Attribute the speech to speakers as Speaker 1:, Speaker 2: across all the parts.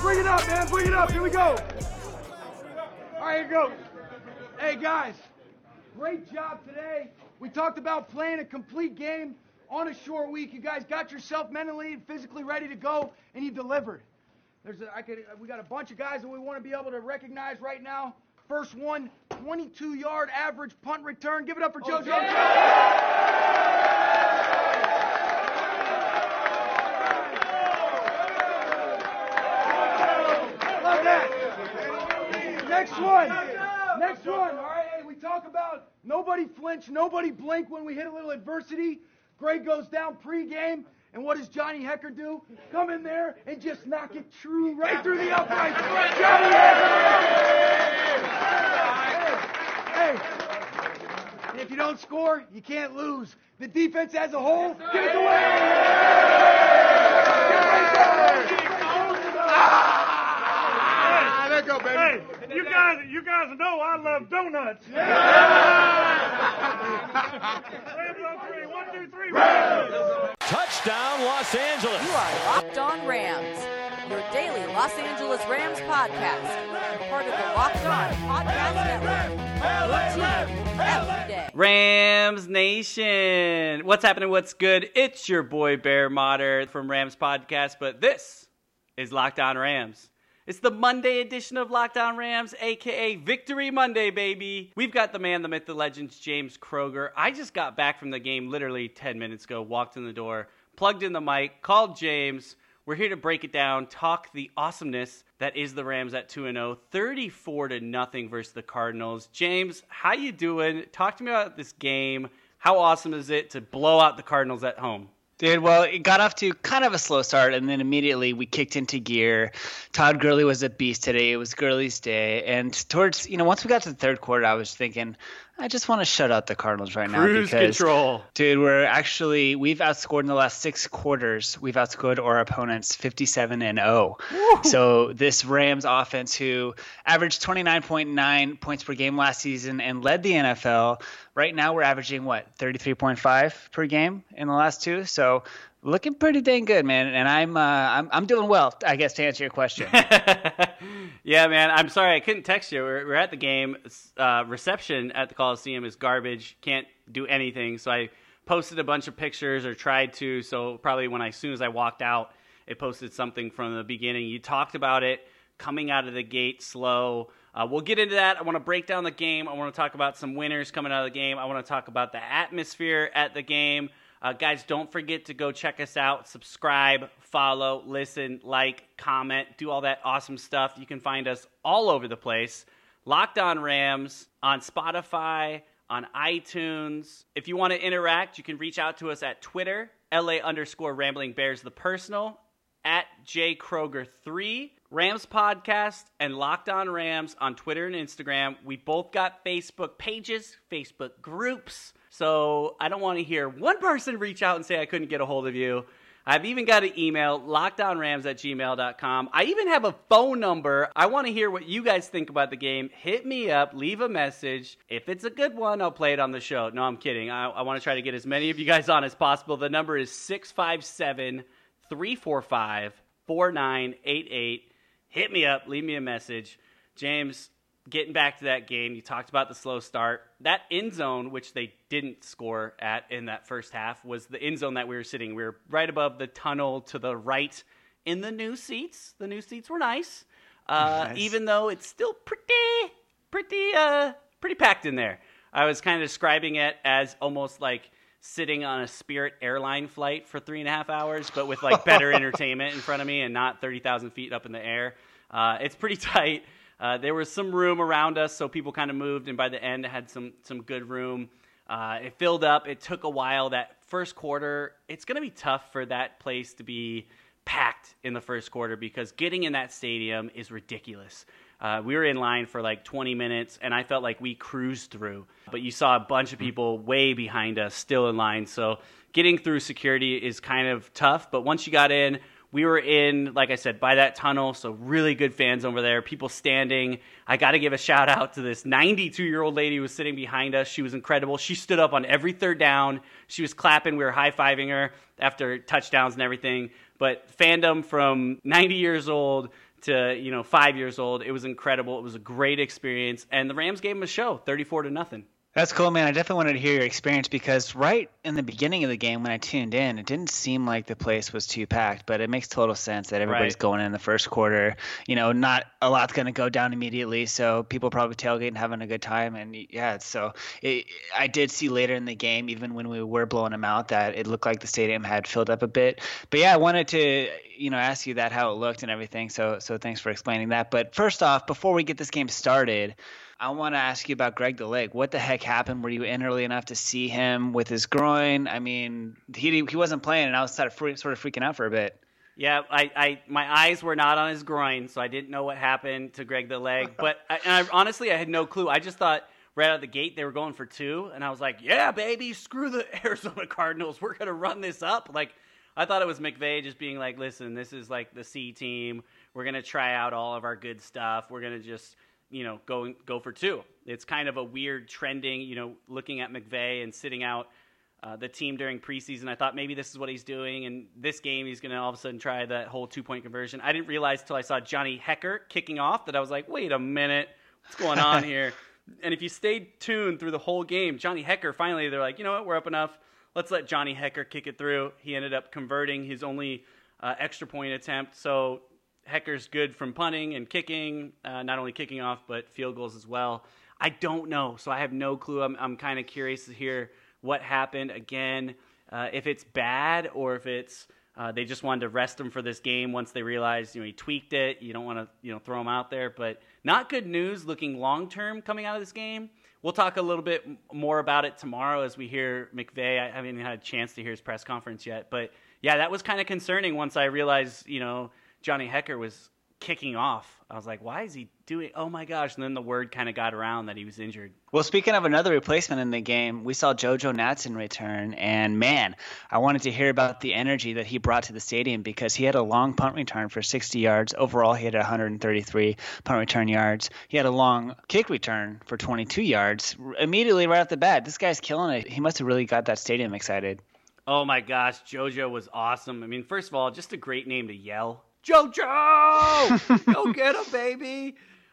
Speaker 1: bring it up, man. Bring it up. Here we go. All right, here goes. Hey, guys. Great job today. We talked about playing a complete game on a short week. You guys got yourself mentally and physically ready to go, and you delivered. We got a bunch of guys that we want to be able to recognize right now. First one, 22-yard average punt return. Give it up for JoJo. Love that. Next one. All right, hey, we talk about nobody flinch, nobody blink when we hit a little adversity. Greg goes down pregame. And what does Johnny Hecker do? Come in there and just knock it true right through the uprights. Johnny Hecker! Hey. And if you don't score, you can't lose. The defense as a whole, give it away!
Speaker 2: There you go, baby.
Speaker 3: Hey, you guys know I love donuts. Rams on three. 1, 2, 3. Rams!
Speaker 4: Touchdown, Los Angeles.
Speaker 5: You are Locked On Rams, your daily Los Angeles Rams podcast. Part of the Locked On Podcast Network. Your team every day.
Speaker 6: Rams Nation. What's happening? What's good? It's your boy Bear Motter from Rams Podcast, but this is Locked On Rams. It's the Monday edition of Locked On Rams, a.k.a. Victory Monday, baby. We've got the man, the myth, the legend, James Kroger. I just got back from the game literally 10 minutes ago, walked in the door, plugged in the mic, called James. We're here to break it down, talk the awesomeness that is the Rams at 2-0, 34-0 versus the Cardinals. James, how you doing? Talk to me about this game. How awesome is it to blow out the Cardinals at home?
Speaker 7: Dude, well, it got off to kind of a slow start, and then immediately we kicked into gear. Todd Gurley was a beast today. It was Gurley's day. And towards, once we got to the third quarter, I was thinking, I just want to shut out the Cardinals right now.
Speaker 6: Cruise control.
Speaker 7: Dude, we've outscored in the last 6 quarters. We've outscored our opponents 57-0. So this Rams offense, who averaged 29.9 points per game last season and led the NFL, right now we're averaging, 33.5 per game in the last 2. So looking pretty dang good, man. And I'm doing well, I guess, to answer your question.
Speaker 6: Yeah, man. I'm sorry I couldn't text you. We're at the game. Reception at the Coliseum is garbage. Can't do anything. So I posted a bunch of pictures, or tried to. So probably as soon as I walked out, it posted something from the beginning. You talked about it coming out of the gate slow. We'll get into that. I want to break down the game. I want to talk about some winners coming out of the game. I want to talk about the atmosphere at the game. Guys, don't forget to go check us out. Subscribe, follow, listen, like, comment, do all that awesome stuff. You can find us all over the place. Locked On Rams on Spotify, on iTunes. If you want to interact, you can reach out to us at Twitter, LA_RamblingBears, the personal, at JKroger3, Rams Podcast, and Locked On Rams on Twitter and Instagram. We both got Facebook pages, Facebook groups. So I don't want to hear one person reach out and say I couldn't get a hold of you. I've even got an email, lockedonrams@gmail.com. I even have a phone number. I want to hear what you guys think about the game. Hit me up. Leave a message. If it's a good one, I'll play it on the show. No, I'm kidding. I want to try to get as many of you guys on as possible. The number is 657-345-4988. Hit me up. Leave me a message. James, getting back to that game, you talked about the slow start. That end zone, which they didn't score at in that first half, was the end zone that we were sitting. We were right above the tunnel to the right in the new seats. The new seats were nice, even though it's still pretty packed in there. I was kind of describing it as almost like sitting on a Spirit airline flight for 3.5 hours, but with like better entertainment in front of me and not 30,000 feet up in the air. It's pretty tight. There was some room around us, so people kind of moved, and by the end, it had some good room. It filled up. It took a while. That first quarter, it's going to be tough for that place to be packed in the first quarter because getting in that stadium is ridiculous. We were in line for like 20 minutes, and I felt like we cruised through. But you saw a bunch of people way behind us still in line, so getting through security is kind of tough. But once you got in, we were in, like I said, by that tunnel, so really good fans over there, people standing. I got to give a shout-out to this 92-year-old lady who was sitting behind us. She was incredible. She stood up on every third down. She was clapping. We were high-fiving her after touchdowns and everything. But fandom from 90 years old to 5 years old. It was incredible. It was a great experience, and the Rams gave him a show, 34-0.
Speaker 7: That's cool, man. I definitely wanted to hear your experience because right in the beginning of the game when I tuned in, it didn't seem like the place was too packed, but it makes total sense that everybody's going in the first quarter. Not a lot's going to go down immediately, so people probably tailgating and having a good time. And I did see later in the game, even when we were blowing them out, that it looked like the stadium had filled up a bit. But yeah, I wanted to ask you that, how it looked and everything. So thanks for explaining that. But first off, before we get this game started, I want to ask you about Greg the Leg. What the heck happened? Were you in early enough to see him with his groin? I mean, he wasn't playing, and I was sort of freaking out for a bit.
Speaker 6: Yeah, my eyes were not on his groin, so I didn't know what happened to Greg the Leg. But honestly, I had no clue. I just thought right out of the gate they were going for 2, and I was like, yeah, baby, screw the Arizona Cardinals. We're going to run this up. Like, I thought it was McVay just being like, listen, this is like the C team. We're going to try out all of our good stuff. We're going to just go for 2. It's kind of a weird trending, looking at McVay and sitting out the team during preseason. I thought maybe this is what he's doing, and this game he's going to all of a sudden try that whole 2-point conversion. I didn't realize until I saw Johnny Hekker kicking off that I was like, wait a minute, what's going on here? And if you stayed tuned through the whole game, Johnny Hekker, finally they're like, you know what, we're up enough. Let's let Johnny Hekker kick it through. He ended up converting his only extra point attempt, so Hecker's good from punting and kicking, not only kicking off, but field goals as well. I don't know, so I have no clue. I'm kind of curious to hear what happened again, if it's bad or if it's they just wanted to rest him for this game once they realized he tweaked it. You don't want to throw him out there, but not good news looking long term coming out of this game. We'll talk a little bit more about it tomorrow as we hear McVay. I haven't even had a chance to hear his press conference yet, but yeah, that was kind of concerning once I realized Johnny Hekker was kicking off. I was like, why is he doing? Oh my gosh. And then the word kind of got around that he was injured.
Speaker 7: Well, speaking of another replacement in the game, we saw JoJo Natson return, and man, I wanted to hear about the energy that he brought to the stadium because he had a long punt return for 60 yards. Overall, he had 133 punt return yards. He had a long kick return for 22 yards. Immediately right off the bat, this guy's killing it. He must have really got that stadium excited.
Speaker 6: Oh my gosh, JoJo was awesome. I mean, first of all, just a great name to yell. JoJo! Go get him, baby!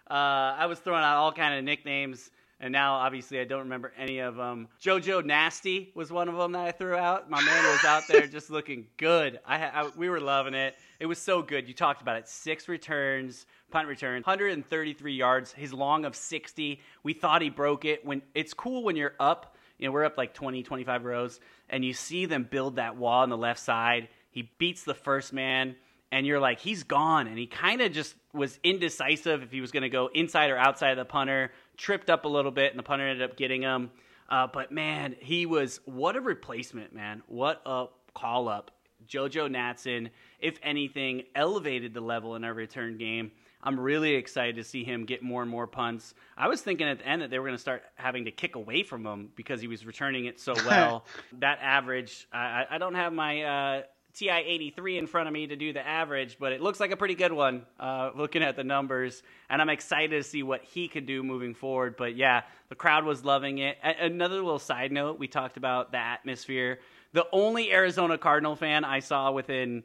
Speaker 6: I was throwing out all kind of nicknames, and now obviously I don't remember any of them. JoJo Nasty was one of them that I threw out. My man was out there just looking good. We were loving it. It was so good. You talked about it. 6 returns, punt return, 133 yards, his long of 60. We thought he broke it. It's cool when you're up. We're up like 20, 25 rows, and you see them build that wall on the left side. He beats the first man. And you're like, he's gone. And he kind of just was indecisive if he was going to go inside or outside of the punter, tripped up a little bit, and the punter ended up getting him. But, man, what a replacement, man. What a call-up. JoJo Natson, if anything, elevated the level in our return game. I'm really excited to see him get more and more punts. I was thinking at the end that they were going to start having to kick away from him because he was returning it so well. That average, I don't have my TI-83 in front of me to do the average, but it looks like a pretty good one looking at the numbers, and I'm excited to see what he could do moving forward. But yeah, the crowd was loving it. Another little side note, we talked about the atmosphere. The only Arizona Cardinal fan I saw within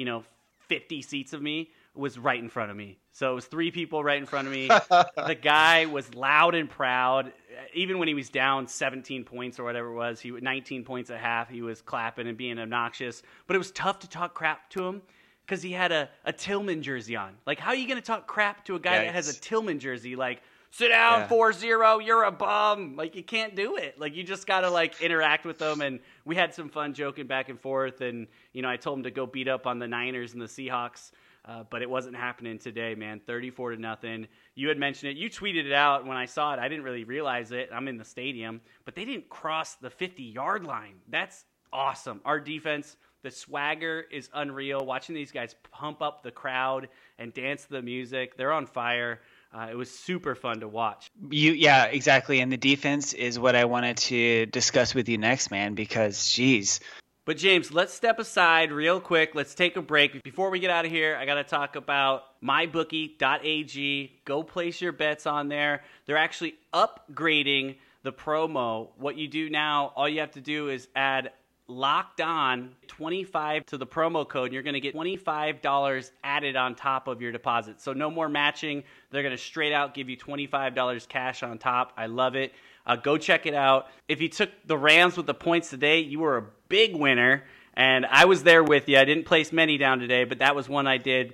Speaker 6: 50 seats of me was right in front of me. So it was 3 people right in front of me. The guy was loud and proud. Even when he was down 17 points or whatever it was, 19 points at half, he was clapping and being obnoxious. But it was tough to talk crap to him because he had a Tillman jersey on. Like, how are you going to talk crap to a guy that has a Tillman jersey? Like, sit down, 4-0, you're a bum. Like, you can't do it. Like, you just got to, interact with them. And we had some fun joking back and forth. And, I told him to go beat up on the Niners and the Seahawks. But it wasn't happening today, man. 34-0. You had mentioned it. You tweeted it out. When I saw it, I didn't really realize it. I'm in the stadium. But they didn't cross the 50-yard line. That's awesome. Our defense, the swagger is unreal. Watching these guys pump up the crowd and dance to the music. They're on fire. It was super fun to watch.
Speaker 7: Yeah, exactly. And the defense is what I wanted to discuss with you next, man, because, geez.
Speaker 6: But, James, let's step aside real quick. Let's take a break. Before we get out of here, I got to talk about mybookie.ag. Go place your bets on there. They're actually upgrading the promo. What you do now, all you have to do is add locked on 25 to the promo code, and you're going to get $25 added on top of your deposit. So no more matching. They're going to straight out give you $25 cash on top. I love it. Go check it out. If you took the Rams with the points today, you were a big winner, and I was there with you. I didn't place many down today, but that was one I did.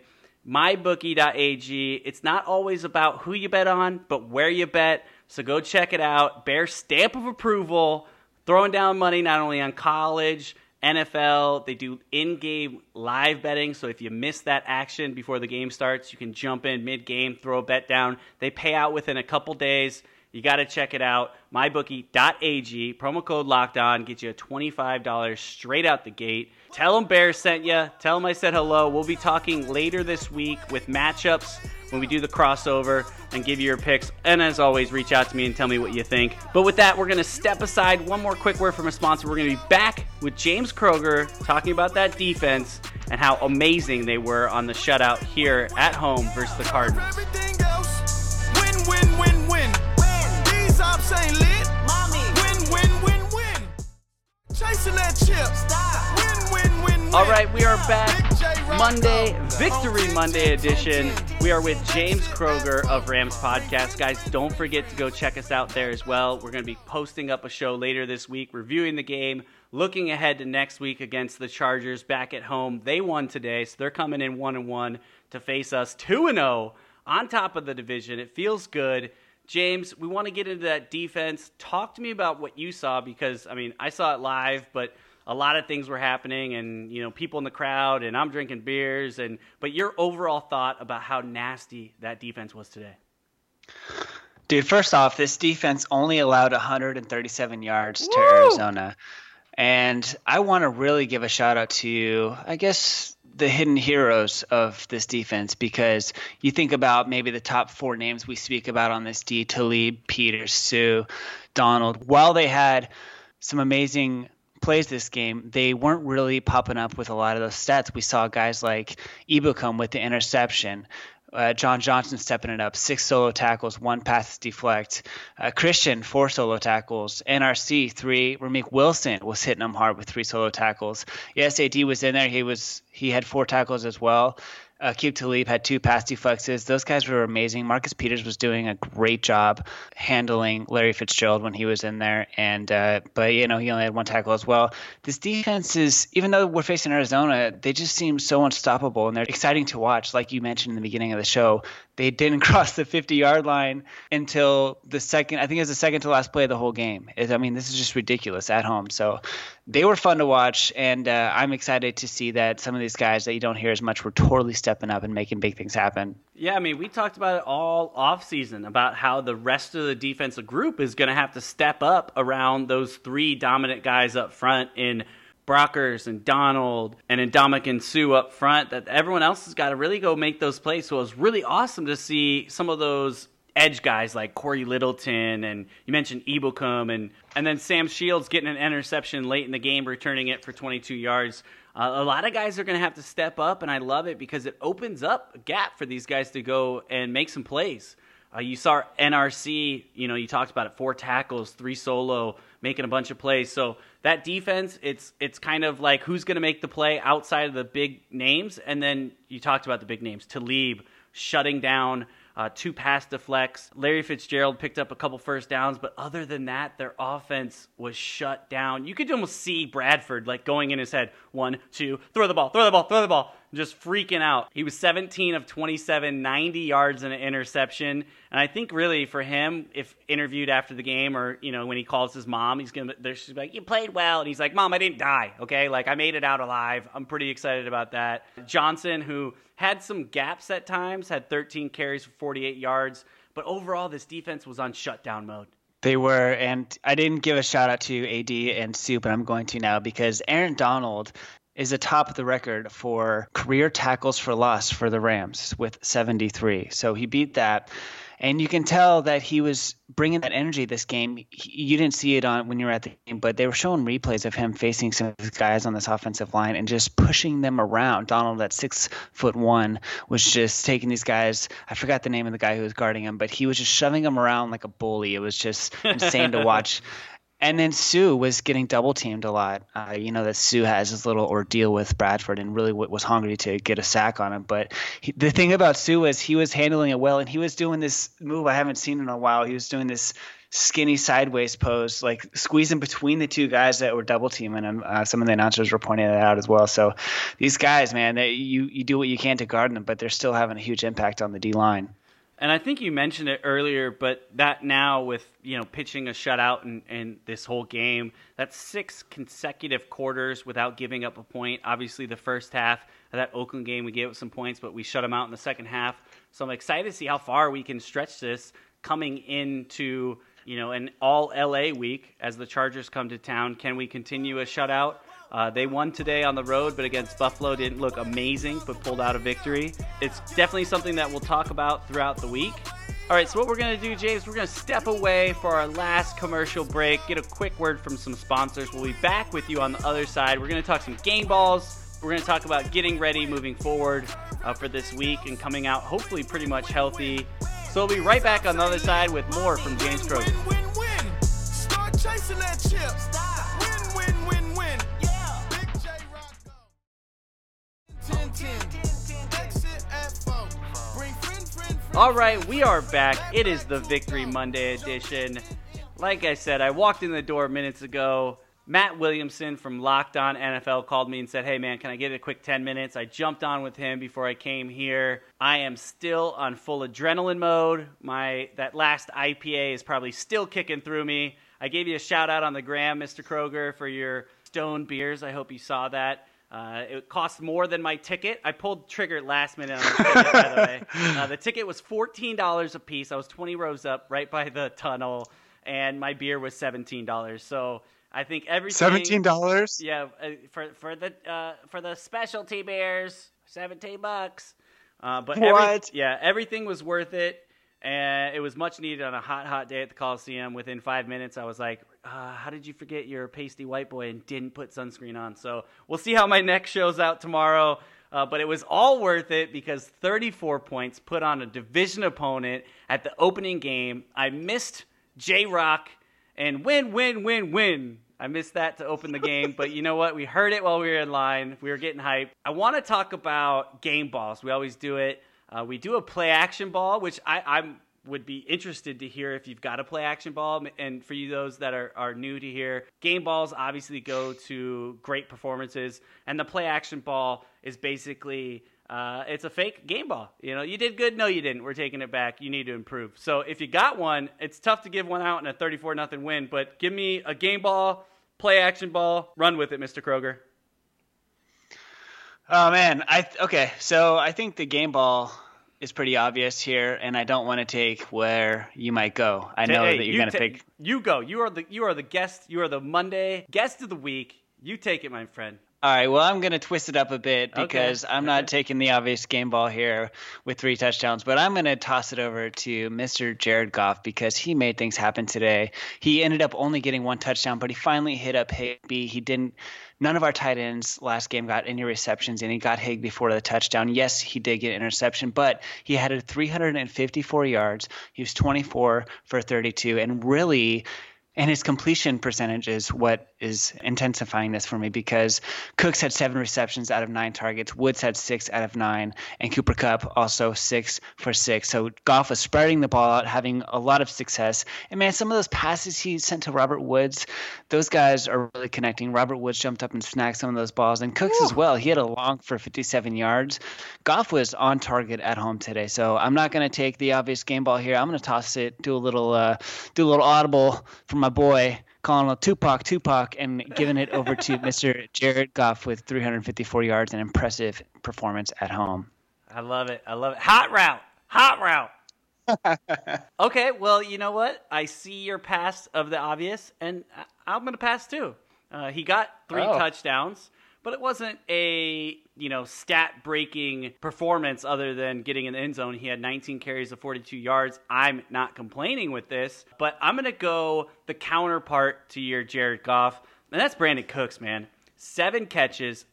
Speaker 6: MyBookie.ag. It's not always about who you bet on, but where you bet. So go check it out. Bear stamp of approval. Throwing down money not only on college, NFL. They do in-game live betting. So if you miss that action before the game starts, you can jump in mid-game, throw a bet down. They pay out within a couple days. You got to check it out. MyBookie.ag. Promo code LOCKEDON. Get you a $25 straight out the gate. Tell them Bear sent you. Tell them I said hello. We'll be talking later this week with matchups when we do the crossover and give you your picks. And as always, reach out to me and tell me what you think. But with that, we're going to step aside. One more quick word from a sponsor. We're going to be back with James Kroger talking about that defense and how amazing they were on the shutout here at home versus the Cardinals.
Speaker 2: Everything else, win, win, win, win. These ops ain't lit. Mommy. Win, win, win, win. Chasing that chip. Stop. Win, win, win, win.
Speaker 6: All right, we are back. Monday, Victory Monday edition. We are with James Kroger of Rams Podcast. Guys, don't forget to go check us out there as well. We're going to be posting up a show later this week, reviewing the game, looking ahead to next week against the Chargers back at home. They won today, so they're coming in 1-1 to face us 2-0 on top of the division. It feels good. James, we want to get into that defense. Talk to me about what you saw because, I mean, I saw it live, but a lot of things were happening and, you know, people in the crowd and I'm drinking beers. But your overall thought about how nasty that defense was today.
Speaker 7: Dude, first off, this defense only allowed 137 yards to Arizona. And I want to really give a shout out to, I guess, the hidden heroes of this defense, because you think about maybe the top four names we speak about on this D, Talib, Peters, Sue, Donald. While they had some amazing plays this game, they weren't really popping up with a lot of those stats. We saw guys like Ebukam with the interception, John Johnson stepping it up, 6 solo tackles, 1 pass deflect, Christian 4 solo tackles, NRC 3, Ramik Wilson was hitting them hard with 3 solo tackles. Yes, AD was in there. He had 4 tackles as well. Aqib Talib had 2 pass deflexes. Those guys were amazing. Marcus Peters was doing a great job handling Larry Fitzgerald when he was in there. But you know, he only had 1 tackle as well. This defense is, even though we're facing Arizona, they just seem so unstoppable and they're exciting to watch. Like you mentioned in the beginning of the show, they didn't cross the 50-yard line until the second to last play of the whole game. I mean, this is just ridiculous at home. So they were fun to watch, and I'm excited to see that some of these guys that you don't hear as much were totally stepping up and making big things happen.
Speaker 6: Yeah, I mean, we talked about it all offseason about how the rest of the defensive group is going to have to step up around those 3 dominant guys up front in Brockers and Donald and Ndamukong Suh up front, that everyone else has got to really go make those plays. So it was really awesome to see some of those edge guys like Corey Littleton, and you mentioned Ebukam, and then Sam Shields getting an interception late in the game, returning it for 22 yards. A lot of guys are going to have to step up, and I love it because it opens up a gap for these guys to go and make some plays. You saw NRC, you know, you talked about it, 4 tackles, 3 solo, making a bunch of plays. So that defense, it's kind of like who's going to make the play outside of the big names. And then you talked about the big names. Talib shutting down 2 pass deflects. Larry Fitzgerald picked up a couple first downs, but other than that, their offense was shut down. You could almost see Bradford like going in his head, 1, 2, throw the ball, just freaking out. He was 17 of 27, 90 yards and an interception. And I think really for him, if interviewed after the game or, you know, when he calls his mom, she's like, you played well. And he's like, Mom, I didn't die. Okay. Like I made it out alive. I'm pretty excited about that. Johnson, who had some gaps at times, had 13 carries for 48 yards. But overall, this defense was on shutdown mode.
Speaker 7: They were, and I didn't give a shout out to AD and Sue, but I'm going to now because Aaron Donald is atop the record for career tackles for loss for the Rams with 73. So he beat that. And you can tell that he was bringing that energy this game. You didn't see it on when you were at the game, but they were showing replays of him facing some of these guys on this offensive line and just pushing them around. Donald, at 6'1", was just taking these guys. I forgot the name of the guy who was guarding him, but he was just shoving them around like a bully. It was just insane to watch. And then Sue was getting double teamed a lot. That Sue has this little ordeal with Bradford and really was hungry to get a sack on him. But the thing about Sue was he was handling it well, and he was doing this move I haven't seen in a while. He was doing this skinny sideways pose, like squeezing between the two guys that were double teaming him. Some of the announcers were pointing that out as well. So these guys, man, you do what you can to guard them, but they're still having a huge impact on the D-line.
Speaker 6: And I think you mentioned it earlier, but that now with, pitching a shutout in this whole game, that's 6 consecutive quarters without giving up a point. Obviously, the first half of that Oakland game, we gave up some points, but we shut them out in the second half. So I'm excited to see how far we can stretch this coming into, an all LA week as the Chargers come to town. Can we continue a shutout? They won today on the road, but against Buffalo didn't look amazing, but pulled out a victory. It's definitely something that we'll talk about throughout the week. All right, so what we're going to do, James, we're going to step away for our last commercial break, get a quick word from some sponsors. We'll be back with you on the other side. We're going to talk some game balls. We're going to talk about getting ready moving forward for this week and coming out hopefully pretty much healthy. So we'll be right back on the other side with more from James Kroger.
Speaker 2: Win, win, win. Start chasing that chip. Stop. Win, win, win, win. Yeah. Big J Rocco. 10-10. Exit at 4. Bring friend.
Speaker 6: All right, we are back. It is the Victory Monday edition. Like I said, I walked in the door minutes ago. Matt Williamson from Locked On NFL called me and said, hey, man, can I get a quick 10 minutes? I jumped on with him before I came here. I am still on full adrenaline mode. That last IPA is probably still kicking through me. I gave you a shout-out on the gram, Mr. Kroger, for your Stone beers. I hope you saw that. It cost more than my ticket. I pulled trigger last minute on the ticket, by the way. The ticket was $14 a piece. I was 20 rows up right by the tunnel, and my beer was $17. So I think everything.
Speaker 7: $17?
Speaker 6: Yeah, for the specialty beers, $17. But
Speaker 7: what?
Speaker 6: everything was worth it, and it was much needed on a hot day at the Coliseum. Within 5 minutes, I was like, how did you forget you're a pasty white boy and didn't put sunscreen on? So we'll see how my neck shows out tomorrow. But it was all worth it because 34 points put on a division opponent at the opening game. I missed J-Rock. And win. I missed that to open the game, but you know what? We heard it while we were in line. We were getting hyped. I want to talk about game balls. We always do it. We do a play action ball, which I would be interested to hear if you've got a play action ball. And for you, those that are new to here, game balls obviously go to great performances. And the play action ball is basically it's a fake game ball. You did good. No, you didn't. We're taking it back. You need to improve. So if you got one, it's tough to give one out in a 34-0 win, but give me a game ball, play action ball, run with it, Mr. Kroger.
Speaker 7: Oh man. So I think the game ball is pretty obvious here, and I don't want to take where you might go. I know that you're going to pick.
Speaker 6: You go. You are the guest. You are the Monday guest of the week. You take it, my friend.
Speaker 7: All right, well, I'm going to twist it up a bit because I'm not taking the obvious game ball here with 3 touchdowns, but I'm going to toss it over to Mr. Jared Goff because he made things happen today. He ended up only getting 1 touchdown, but he finally hit up Higbee. None of our tight ends last game got any receptions, and he got Higbee for the touchdown. Yes, he did get an interception, but he had 354 yards. He was 24 for 32, and really – and his completion percentage is what is intensifying this for me because Cooks had 7 receptions out of 9 targets, Woods had 6 out of 9, and Cooper Kupp also 6 for 6. So Goff was spreading the ball out, having a lot of success. And, man, some of those passes he sent to Robert Woods, those guys are really connecting. Robert Woods jumped up and snagged some of those balls, and Cooks as well. He had a long for 57 yards. Goff was on target at home today, so I'm not going to take the obvious game ball here. I'm going to toss it, do a little audible from my boy, calling a Tupac, and giving it over to Mr. Jared Goff with 354 yards, an impressive performance at home.
Speaker 6: I love it. Hot route. Okay, well, you know what? I see your pass of the obvious, and I'm going to pass too. He got 3 touchdowns, but it wasn't a stat-breaking performance other than getting in the end zone. He had 19 carries of 42 yards. I'm not complaining with this, but I'm going to go the counterpart to your Jared Goff, and that's Brandon Cooks, man. 7 catches,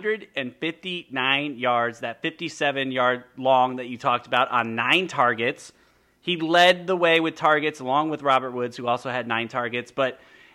Speaker 6: 159 yards, that 57-yard long that you talked about on 9 targets. He led the way with targets along with Robert Woods, who also had 9 targets, but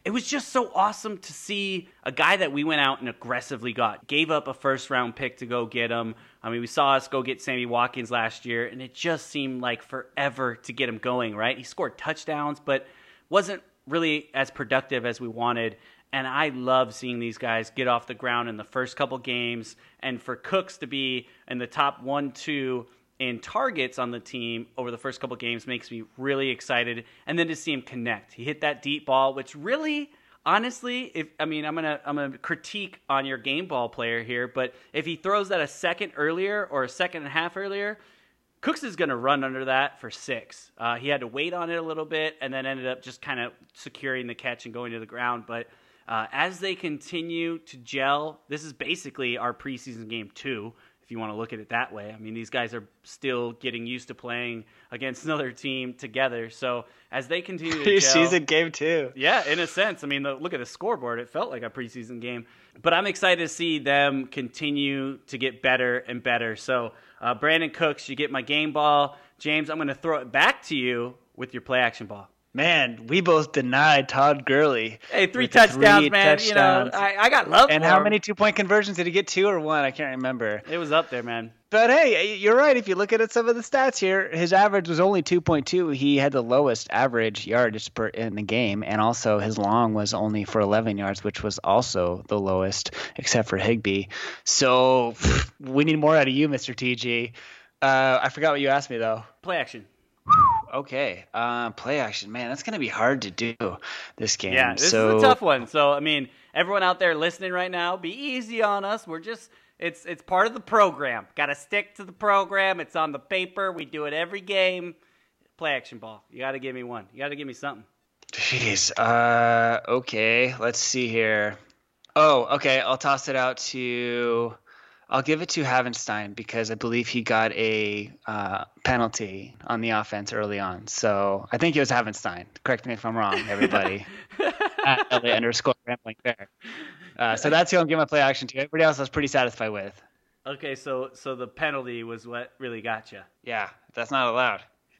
Speaker 6: it was just so awesome to see a guy that we went out and aggressively got. Gave up a first-round pick to go get him. I mean, we saw us go get Sammy Watkins last year, and it just seemed like forever to get him going, right? He scored touchdowns, but wasn't really as productive as we wanted. And I love seeing these guys get off the ground in the first couple games. And for Cooks to be in the top 1-2 in targets on the team over the first couple games makes me really excited. And then to see him connect. He hit that deep ball, which really, honestly, I'm gonna critique on your game ball player here, but if he throws that a second earlier or a second and a half earlier, Cooks is going to run under that for 6. He had to wait on it a little bit and then ended up just kind of securing the catch and going to the ground. But as they continue to gel, this is basically our preseason game 2, if you want to look at it that way. I mean, these guys are still getting used to playing against another team together. So as they continue to gel,
Speaker 7: preseason game 2.
Speaker 6: Yeah, in a sense. I mean, look at the scoreboard. It felt like a preseason game. But I'm excited to see them continue to get better and better. So Brandon Cooks, you get my game ball. James, I'm going to throw it back to you with your play action ball.
Speaker 7: Man, we both denied Todd Gurley.
Speaker 6: Hey, 3 touchdowns, man.
Speaker 7: Touchdowns.
Speaker 6: You know, I got love
Speaker 7: and
Speaker 6: for
Speaker 7: how
Speaker 6: him.
Speaker 7: many 2-point conversions did he get? 2 or 1? I can't remember.
Speaker 6: It was up there, man.
Speaker 7: But hey, you're right. If you look at some of the stats here, his average was only 2.2. He had the lowest average yardage per in the game, and also his long was only for 11 yards, which was also the lowest, except for Higbee. So we need more out of you, Mr. TG. I forgot what you asked me though.
Speaker 6: Play action.
Speaker 7: Okay. Play action. Man, that's going to be hard to do this game.
Speaker 6: Yeah, this is a tough one. So, I mean, everyone out there listening right now, be easy on us. We're just it's part of the program. Got to stick to the program. It's on the paper. We do it every game. Play action ball. You got to give me one. You got to give me something.
Speaker 7: Jeez. Okay. Let's see here. Oh, okay. I'll toss it out to I'll give it to Havenstein because I believe he got a penalty on the offense early on. So I think it was Havenstein. Correct me if I'm wrong, everybody. At LA_rambling there. So that's who I'm giving my play action to. Everybody else I was pretty satisfied with.
Speaker 6: Okay, so the penalty was what really got you.
Speaker 7: Yeah, that's not allowed.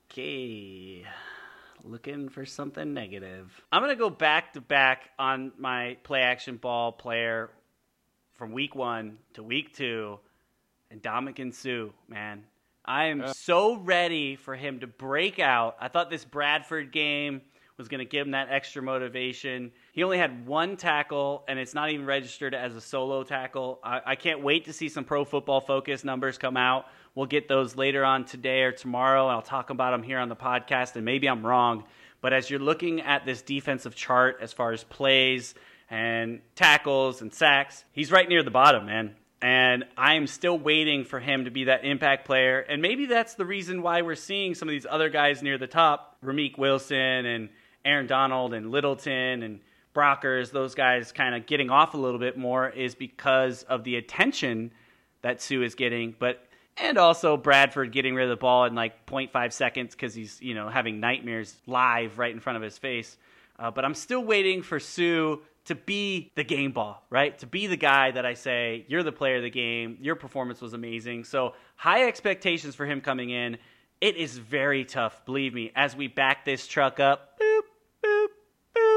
Speaker 6: Okay, looking for something negative. I'm going to go back-to-back on my play-action ball player from week 1 to week 2, and Ndamukong Suh, man. I am so ready for him to break out. I thought this Bradford game was going to give him that extra motivation. He only had 1 tackle, and it's not even registered as a solo tackle. I can't wait to see some Pro Football Focus numbers come out. We'll get those later on today or tomorrow, and I'll talk about them here on the podcast, and maybe I'm wrong. But as you're looking at this defensive chart as far as plays and tackles and sacks, he's right near the bottom, man. And I'm still waiting for him to be that impact player. And maybe that's the reason why we're seeing some of these other guys near the top, Ramik Wilson and Aaron Donald and Littleton and Brockers, those guys kind of getting off a little bit more, is because of the attention that Suh is getting. And also Bradford getting rid of the ball in like 0.5 seconds because he's, having nightmares live right in front of his face. But I'm still waiting for Suh to be the game ball, right? To be the guy that I say, you're the player of the game. Your performance was amazing. So high expectations for him coming in. It is very tough, believe me. As we back this truck up, boop, boop, boop.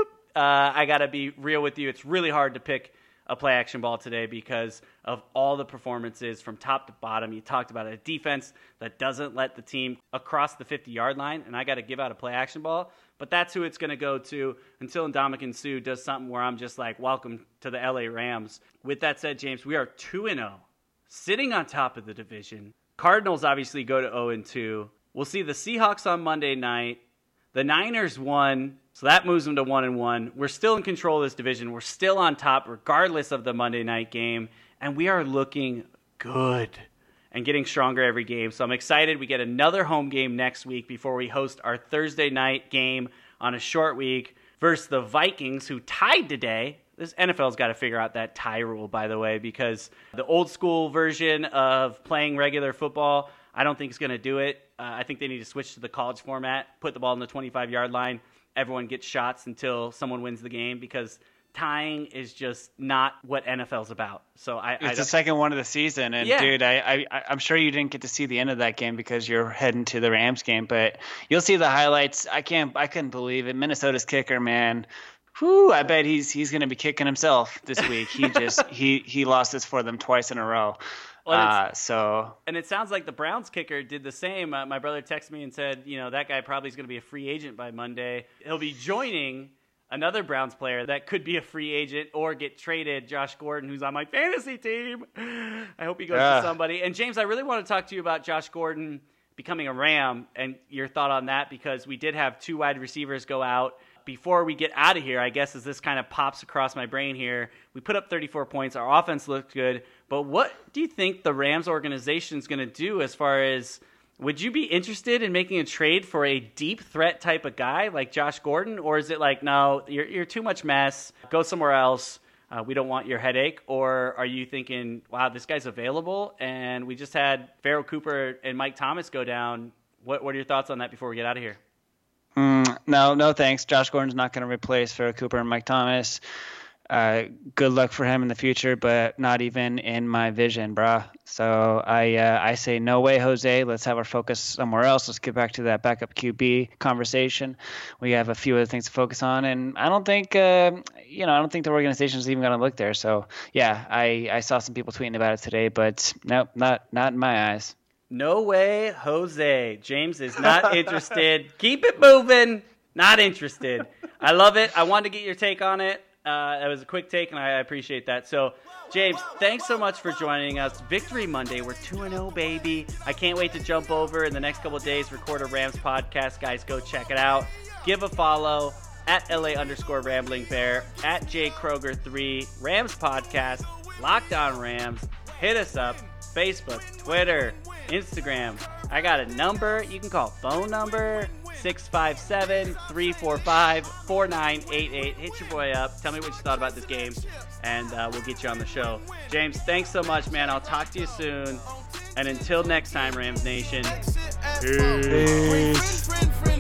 Speaker 6: I got to be real with you. It's really hard to pick a play action ball today because of all the performances from top to bottom. You talked about a defense that doesn't let the team across the 50-yard line, and I got to give out a play action ball. But that's who it's going to go to until Ndamukong Suh does something where I'm just like, welcome to the LA Rams. With that said, James, we are 2-0, sitting on top of the division. Cardinals obviously go to 0-2. We'll see the Seahawks on Monday night. The Niners won, so that moves them to 1-1. We're still in control of this division. We're still on top regardless of the Monday night game, and we are looking good and getting stronger every game. So I'm excited. We get another home game next week before we host our Thursday night game on a short week versus the Vikings, who tied today. This NFL's got to figure out that tie rule, by the way, because the old school version of playing regular football, I don't think is going to do it. I think they need to switch to the college format, put the ball on the 25-yard line. Everyone gets shots until someone wins the game, because tying is just not what NFL's about. So
Speaker 7: it's the second one of the season, and yeah. Dude, I'm sure you didn't get to see the end of that game because you're heading to the Rams game, but you'll see the highlights. I couldn't believe it. Minnesota's kicker, man. Whew, I bet he's going to be kicking himself this week. He lost this for them twice in a row.
Speaker 6: And it sounds like the Browns kicker did the same. My brother texted me and said, that guy probably is going to be a free agent by Monday. He'll be joining another Browns player that could be a free agent or get traded, Josh Gordon, who's on my fantasy team. I hope he goes to somebody. And James, I really want to talk to you about Josh Gordon becoming a Ram and your thought on that, because we did have 2 wide receivers go out. Before we get out of here, I guess as this kind of pops across my brain here, we put up 34 points. Our offense looked good. But what do you think the Rams organization is going to do as far as, would you be interested in making a trade for a deep threat type of guy like Josh Gordon? Or is it like, no, you're too much mess, go somewhere else, we don't want your headache? Or are you thinking, wow, this guy's available, and we just had Pharoh Cooper and Mike Thomas go down? What are your thoughts on that before we get out of here?
Speaker 7: No thanks. Josh Gordon's not going to replace Pharoh Cooper and Mike Thomas. Good luck for him in the future, but not even in my vision, brah. So I say no way, Jose. Let's have our focus somewhere else. Let's get back to that backup QB conversation. We have a few other things to focus on, and I don't think the organization is even going to look there. So yeah, I saw some people tweeting about it today, but nope, not in my eyes.
Speaker 6: No way, Jose. James is not interested. Keep it moving. Not interested. I love it. I wanted to get your take on it. It was a quick take, and I appreciate that. So, James, thanks so much for joining us. Victory Monday. We're 2-0, baby. I can't wait to jump over in the next couple of days, record a Rams podcast. Guys, go check it out. Give a follow at LA_RamblingBear, at JKroger3, Rams podcast, Locked On Rams. Hit us up. Facebook, Twitter, Instagram. I got a number. You can call phone number 657-345-4988. Hit your boy up. Tell me what you thought about this game, and we'll get you on the show. James, thanks so much, man. I'll talk to you soon. And until next time, Rams Nation. Peace.